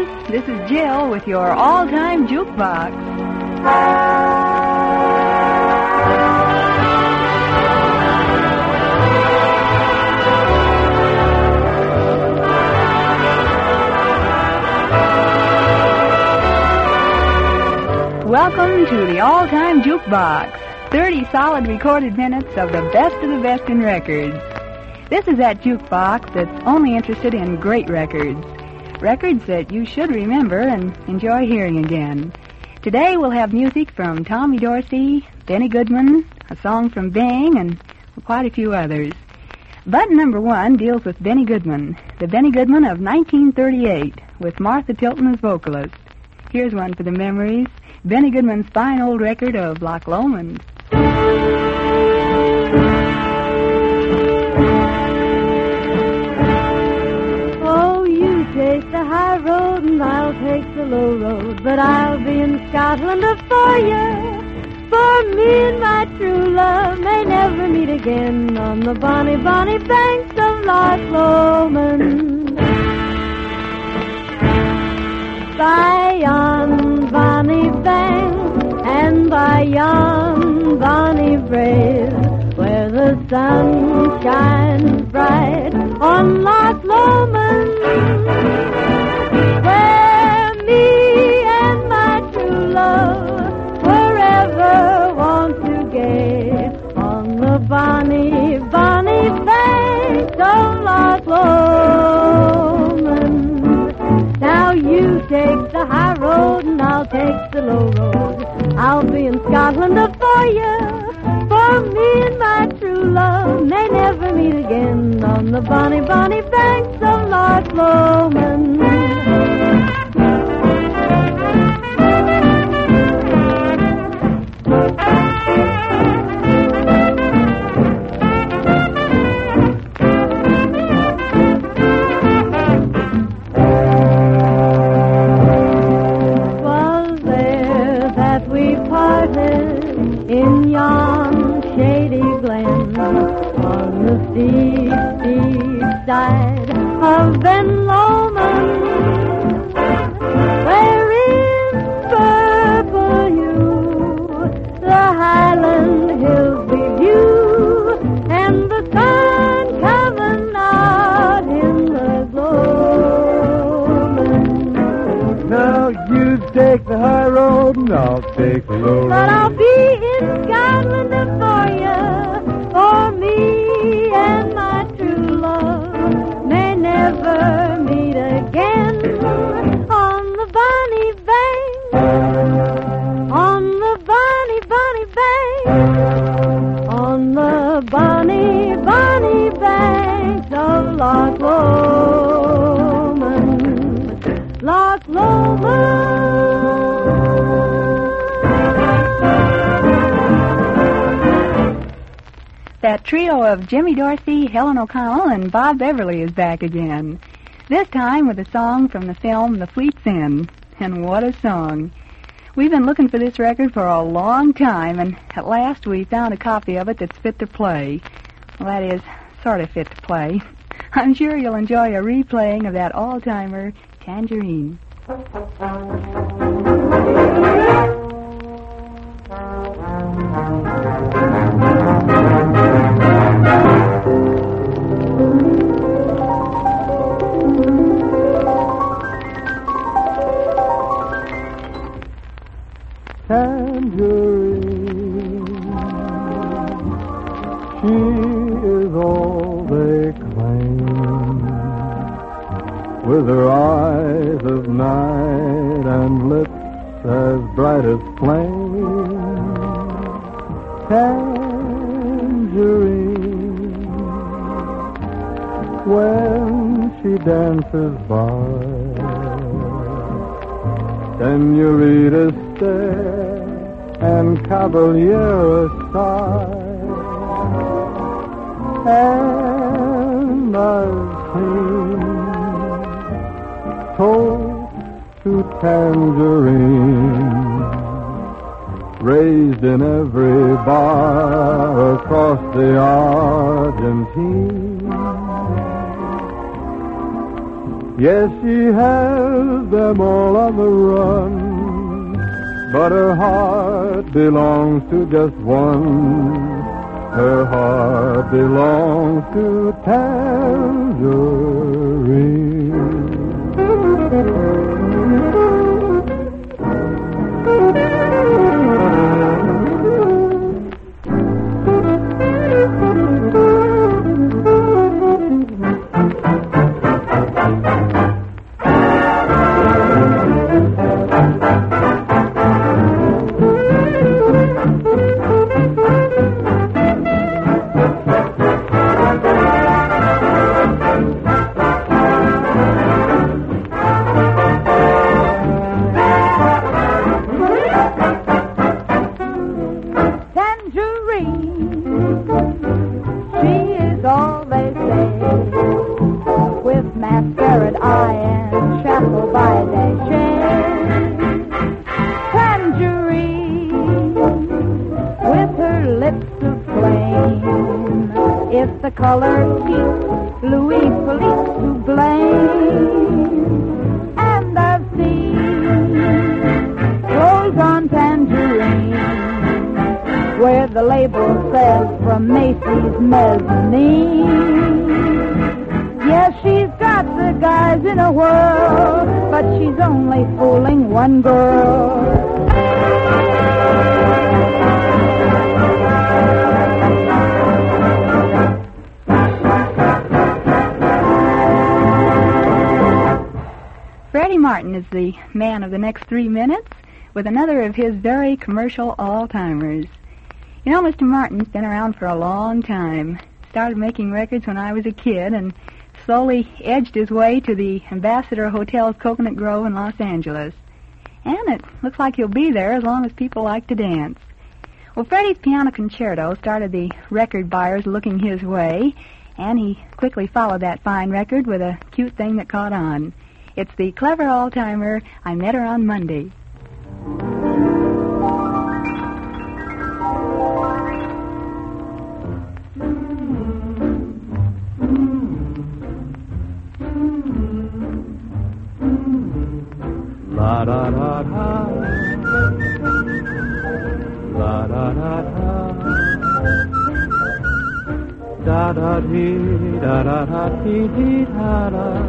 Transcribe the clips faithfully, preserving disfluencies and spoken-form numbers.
This is Jill with your all-time jukebox. Welcome to the all-time jukebox. thirty solid recorded minutes of the best of the best in records. This is that jukebox that's only interested in great records. Records that you should remember and enjoy hearing again. Today we'll have music from Tommy Dorsey, Benny Goodman, a song from Bing, and quite a few others. Button number one deals with Benny Goodman, the Benny Goodman of nineteen thirty-eight, with Martha Tilton as vocalist. Here's one for the memories, Benny Goodman's fine old record of Loch Lomond. Take the high road and I'll take the low road, but I'll be in Scotland for you. For me and my true love may never meet again on the bonny, bonny banks of Loch Lomond. By yon bonny bank and by yon bonny brave, where the sun shines bright on Loch Lomond, where me and my true love forever want to gaze on the bonny, bonny banks of Loch Lomond. Now you take the high road and I'll take the low road. I'll be in Scotland for you. For me and my true love may never meet again on the bonny, bonny banks of Loch Lomond. Was there that we parted in yon shady glen on the steep, steep side of Ben Lomond, where in purple hue the Highland hills we view, and the sun coming out in the gloaming. Now you take the high road and I'll take the low road. But I'll be in Scotland for you, for me and my true love may never meet again on the bonny bank, on the bonny, bonny bank, on the bonny, bonny banks of Loch Lomond, Loch Lomond. That trio of Jimmy Dorsey, Helen O'Connell, and Bob Beverly is back again. This time with a song from the film The Fleet's End. And what a song. We've been looking for this record for a long time, and at last we found a copy of it that's fit to play. Well, that is, sort of fit to play. I'm sure you'll enjoy a replaying of that all-timer, Tangerine. Tangerine, she is all they claim, with her eyes of night and lips as bright as flame. Tangerine, when she dances by, Senorita stare and Caballero sigh, and I've seen toast to Tangerine raised in every bar across the Argentine. Yes, she has them all on the run. But her heart belongs to just one. Her heart belongs to Tangerine. Color keeps Louis Philippe to blame. And I've seen clothes on tangerine where the label says from Macy's mezzanine. Yes, she's got the guys in a whirl, but she's only fooling one girl. Freddie Martin is the man of the next three minutes with another of his very commercial all-timers. You know, Mister Martin's been around for a long time. Started making records when I was a kid and slowly edged his way to the Ambassador Hotel's Coconut Grove in Los Angeles. And it looks like he'll be there as long as people like to dance. Well, Freddie's Piano Concerto started the record buyers looking his way, and he quickly followed that fine record with a cute thing that caught on. It's the clever all-timer, I Met Her on Monday. La da da da, la da da da, da da dee, da da da dee dee da da.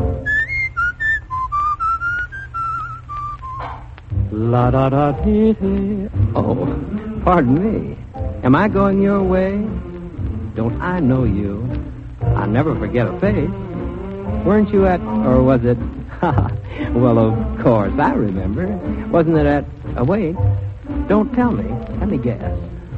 La da da dee dee. Oh, pardon me. Am I going your way? Don't I know you? I never forget a face. Weren't you at, or was it? Well, of course, I remember. Wasn't it at? Uh, wait. Don't tell me. Let me guess.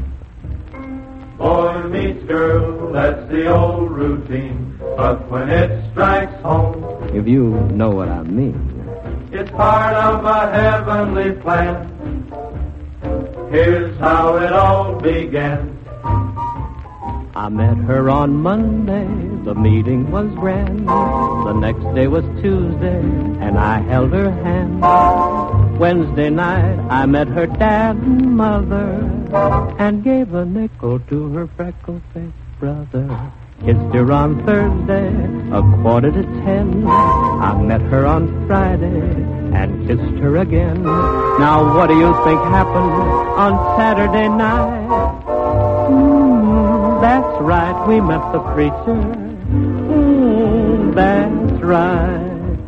Boy meets girl, that's the old routine. But when it strikes home, if you know what I mean. It's part of a heavenly plan. Here's how it all began. I met her on Monday, the meeting was grand. The next day was Tuesday, and I held her hand. Wednesday night, I met her dad and mother, and gave a nickel to her freckle-faced brother. Kissed her on Thursday, a quarter to ten. I met her on Friday and kissed her again. Now what do you think happened on Saturday night? Mm, that's right, we met the preacher. Mm, that's right.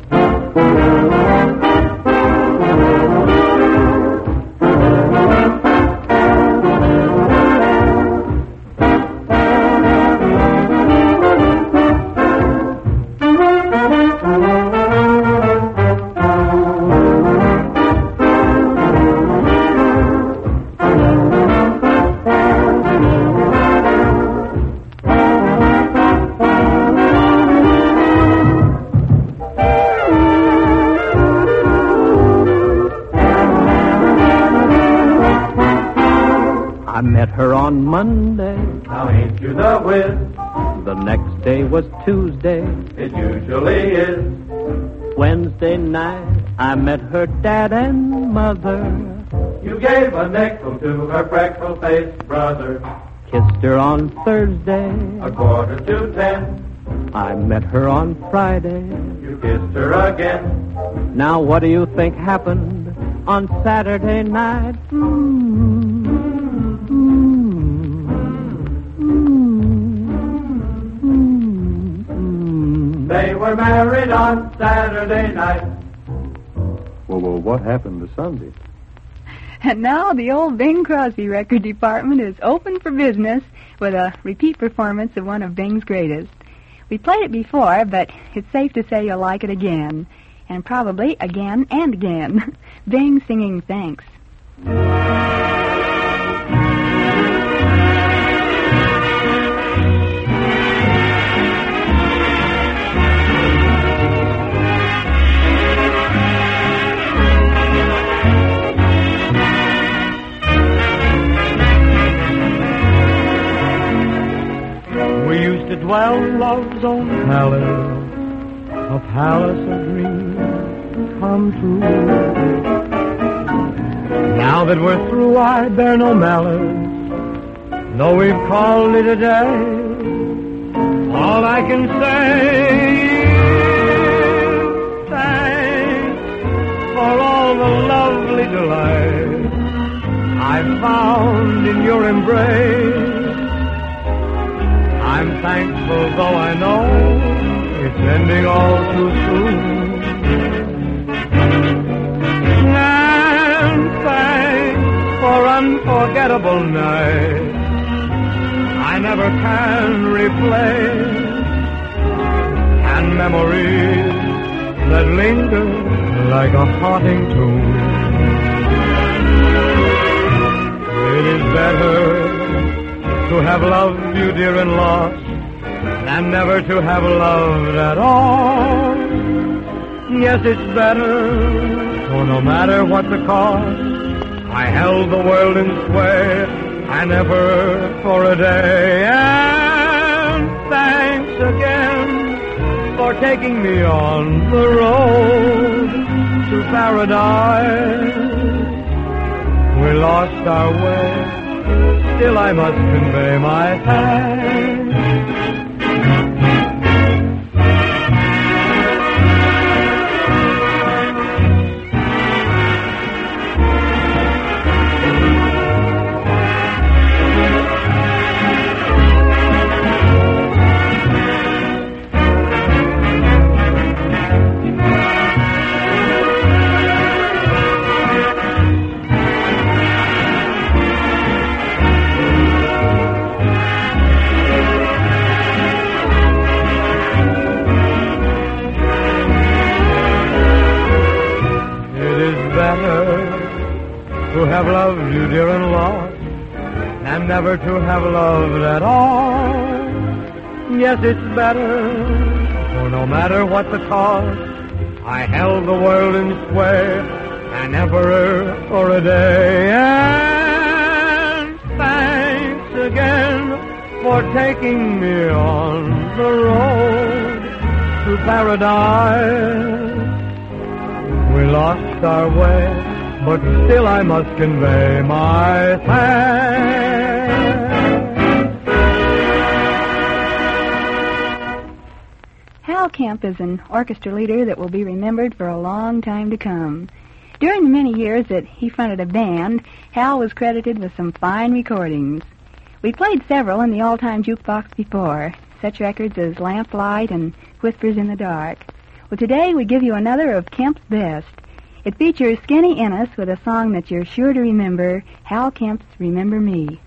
I met her on Monday. Now ain't you the whiz? The next day was Tuesday. It usually is. Wednesday night, I met her dad and mother. You gave a nickel to her freckle-faced brother. Kissed her on Thursday. A quarter to ten. I met her on Friday. You you kissed her again. Now what do you think happened on Saturday night? Mm, mm, mm, mm. They were married on Saturday night. Well, well, what happened to Sunday? And now the old Bing Crosby record department is open for business with a repeat performance of one of Bing's greatest. We played it before, but it's safe to say you'll like it again. And probably again and again. Bing singing Thanks. We used to dwell in love's own palace, a palace of dreams come true. Now that we're through, I bear no malice, though we've called it a day. All I can say is thanks for all the lovely delight I found in your embrace. I'm thankful, though I know it's ending all too soon. And thanks for unforgettable nights I never can replace, and memories that linger like a haunting tune. It is better to have loved you, dear, and lost, than never to have loved at all. Yes, it's better, for no matter what the cost, I held the world in sway, and never for a day. And thanks again for taking me on the road to paradise. We lost our way, still I must convey my thanks. To have loved you, dear, and lost, and never to have loved at all. Yes, it's better, for no matter what the cost, I held the world in sway, and never for a day. And thanks again for taking me on the road to paradise. We lost our way, but still I must convey my thanks. Hal Kemp is an orchestra leader that will be remembered for a long time to come. During the many years that he fronted a band, Hal was credited with some fine recordings. We played several in the all-time jukebox before, such records as Lamplight and Whispers in the Dark. Well, today we give you another of Kemp's best. It features Skinny Ennis with a song that you're sure to remember, Hal Kemp's Remember Me.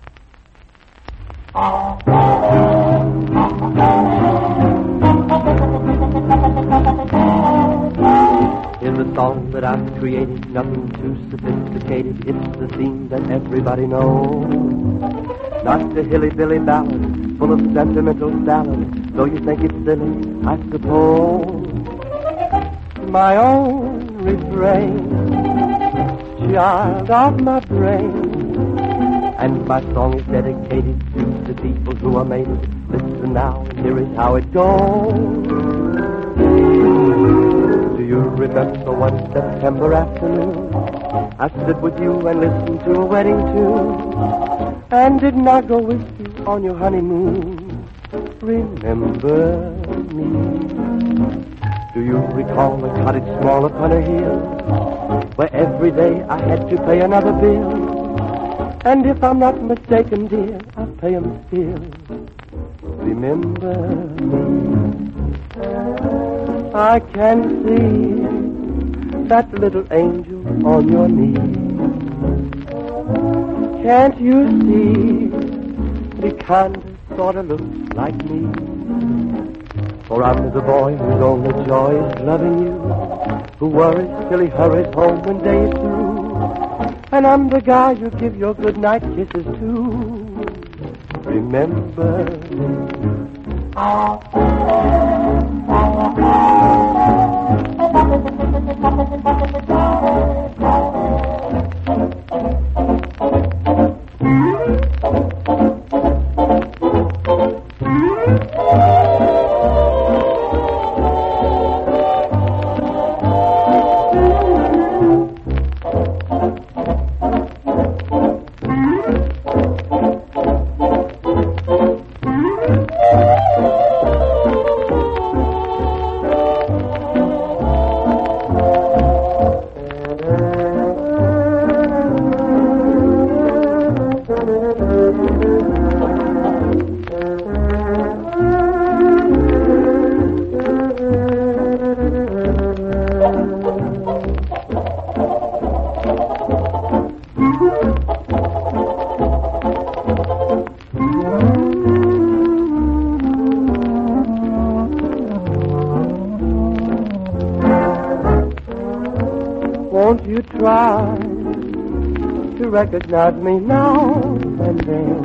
In the song that I've created, nothing too sophisticated, it's the theme that everybody knows. Not a hilly-billy ballad full of sentimental salad, though you think it's silly, I suppose. My own refrain, child of my brain, and my song is dedicated to the people who are made it. Listen now, here is how it goes. Do you remember one September afternoon I stood with you and listened to a wedding tune, and did not go with you on your honeymoon? Remember me. Do you recall a cottage small upon a hill, where every day I had to pay another bill? And if I'm not mistaken, dear, I'll pay 'em still. Remember me. I can see that little angel on your knee. Can't you see he kinda sorta looks like me? For I'm the boy whose only joy is loving you, who worries till he hurries home when day is through. And I'm the guy you give your goodnight kisses to. Remember me. Won't you try to recognize me now and then?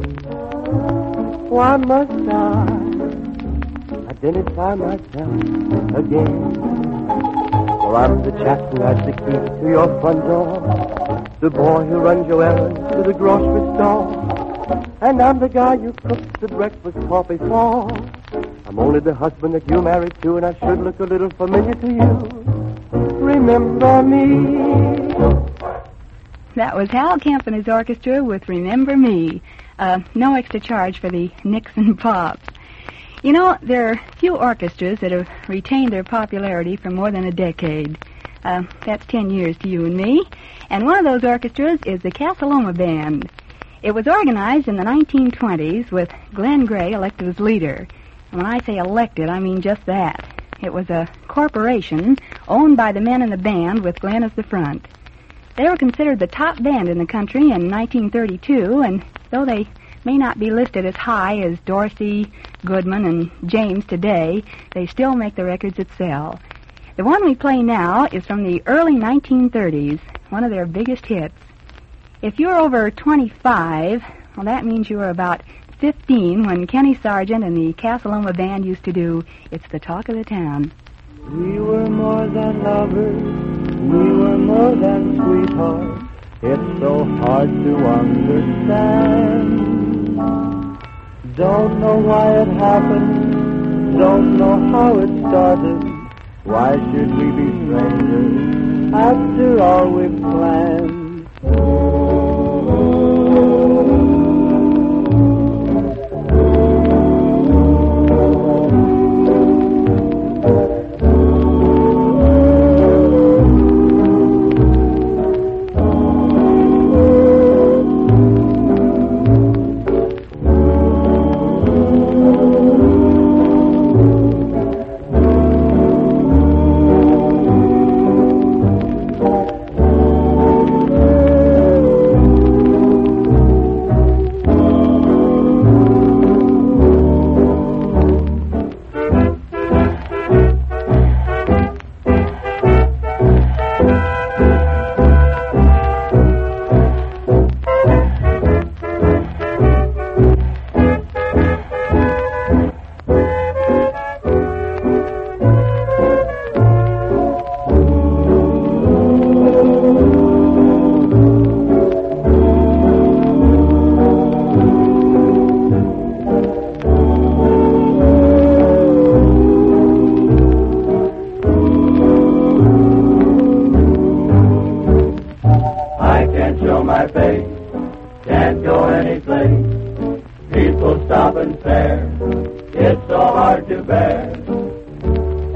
Why must I identify myself again? For I'm the chap who has the key to your front door, the boy who runs your errands to the grocery store, and I'm the guy you cook the breakfast coffee for. I'm only the husband that you married to, and I should look a little familiar to you. Remember me. That was Hal Kemp and his orchestra with Remember Me. Uh, no extra charge for the Nixon Pops. You know, there are few orchestras that have retained their popularity for more than a decade. Uh, that's ten years to you and me. And one of those orchestras is the Casa Loma Band. It was organized in the nineteen twenties with Glenn Gray elected as leader. And when I say elected, I mean just that. It was a corporation owned by the men in the band with Glenn as the front. They were considered the top band in the country in nineteen thirty-two, and though they may not be listed as high as Dorsey, Goodman, and James today, they still make the records that sell. The one we play now is from the early nineteen thirties, one of their biggest hits. If you're over twenty-five, well, that means you were about fifteen when Kenny Sargent and the Casa Loma Band used to do It's the Talk of the Town. We were more than lovers, we were more than sweethearts. It's so hard to understand. Don't know why it happened, don't know how it started. Why should we be strangers after all we've planned?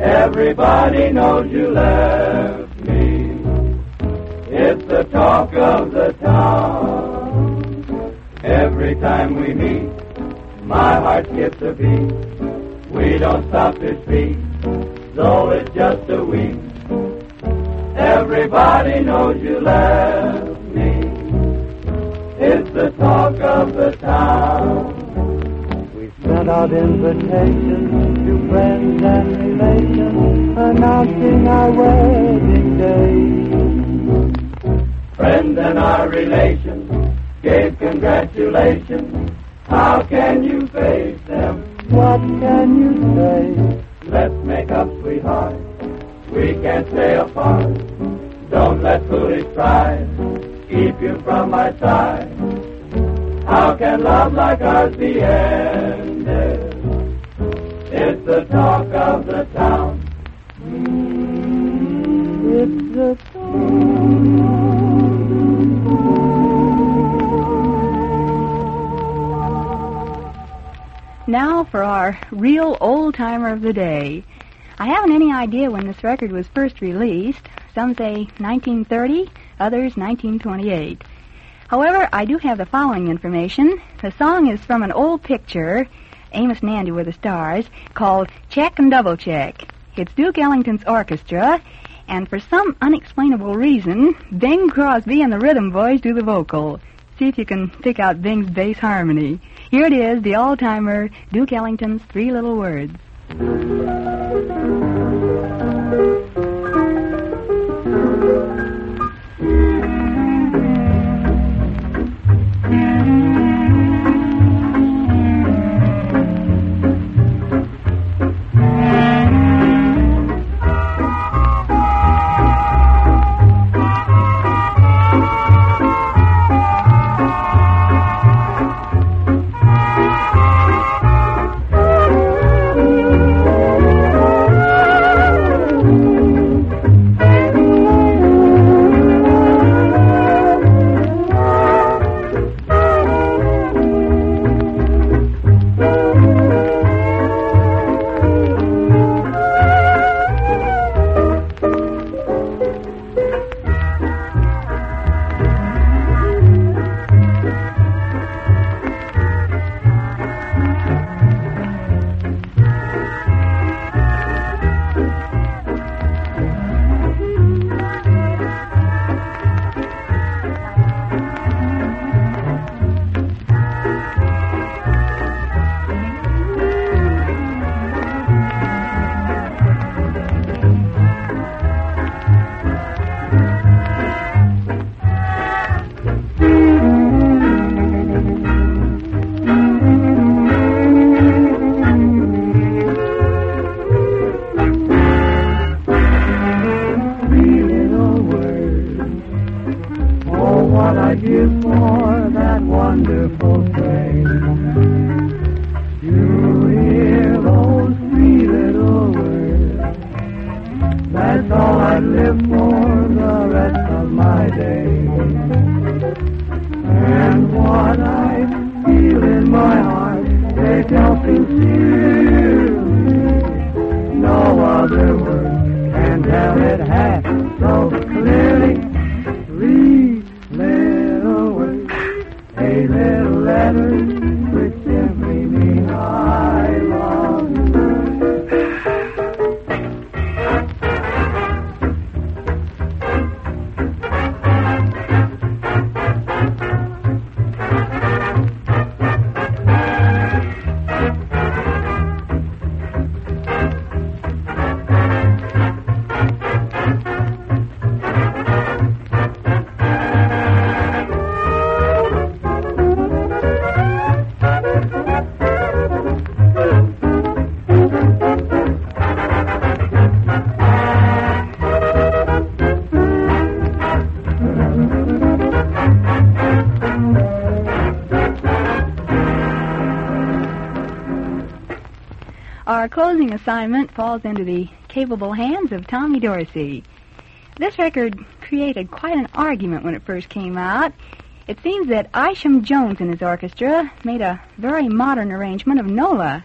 Everybody knows you left me. It's the talk of the town. Every time we meet, my heart skips a beat. We don't stop to speak, though it's just a week. Everybody knows you left me. It's the talk of the town. We sent out invitations to friends and relations, announcing our wedding day. Friends and our relations gave congratulations. How can you face them? What can you say? Let's make up, sweetheart. We can't stay apart. Don't let foolish pride keep you from my side. How can love like ours be ended? It's the talk of the town. Mm, it's the talk. Now for our real old-timer of the day. I haven't any idea when this record was first released. Some say nineteen thirty, others nineteen twenty-eight. However, I do have the following information. The song is from an old picture, Amos and Andy Were the Stars, called Check and Double Check. It's Duke Ellington's orchestra, and for some unexplainable reason, Bing Crosby and the Rhythm Boys do the vocal. See if you can pick out Bing's bass harmony. Here it is, the all-timer, Duke Ellington's Three Little Words. Our closing assignment falls into the capable hands of Tommy Dorsey. This record created quite an argument when it first came out. It seems that Isham Jones and his orchestra made a very modern arrangement of Nola,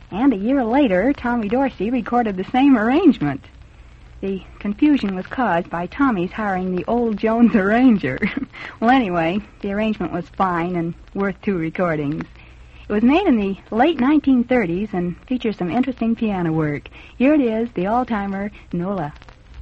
And a year later, Tommy Dorsey recorded the same arrangement. The confusion was caused by Tommy's hiring the old Jones arranger. Well, anyway, the arrangement was fine and worth two recordings. It was made in the late nineteen thirties and features some interesting piano work. Here it is, the all-timer Nola.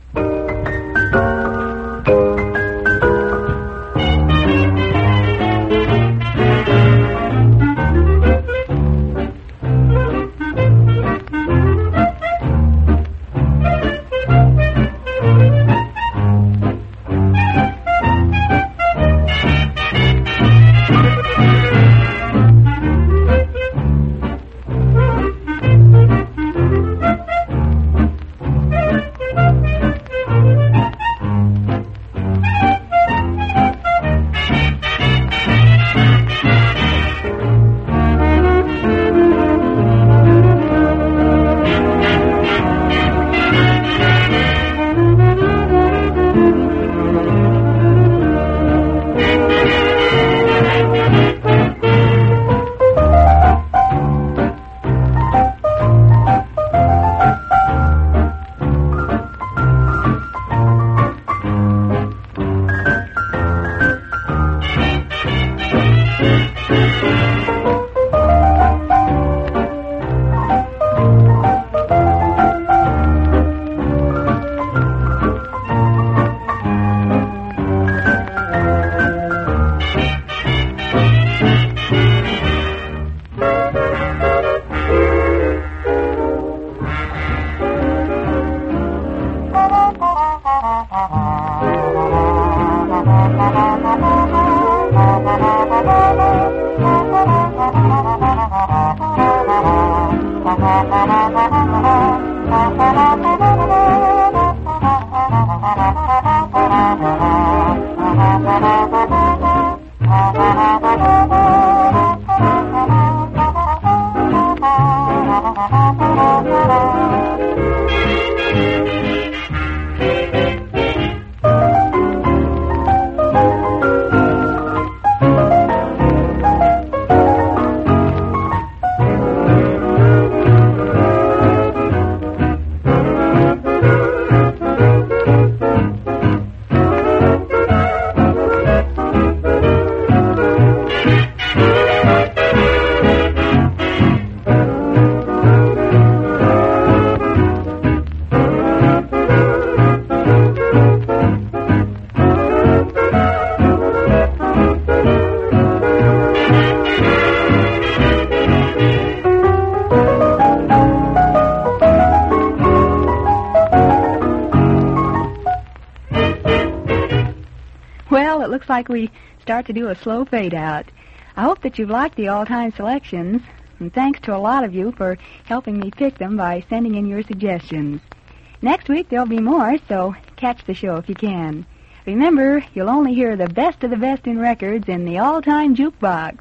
Well, it looks like we start to do a slow fade out. I hope that you've liked the all-time selections, and thanks to a lot of you for helping me pick them by sending in your suggestions. Next week there'll be more, so catch the show if you can. Remember, you'll only hear the best of the best in records in the all-time jukebox.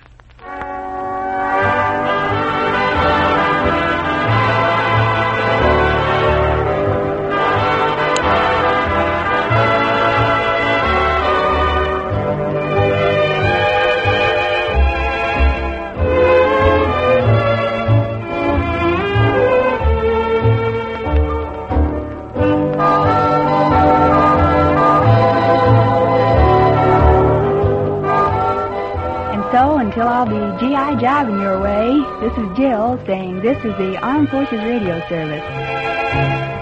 Until I'll be G I jobbing your way, this is Jill saying this is the Armed Forces Radio Service.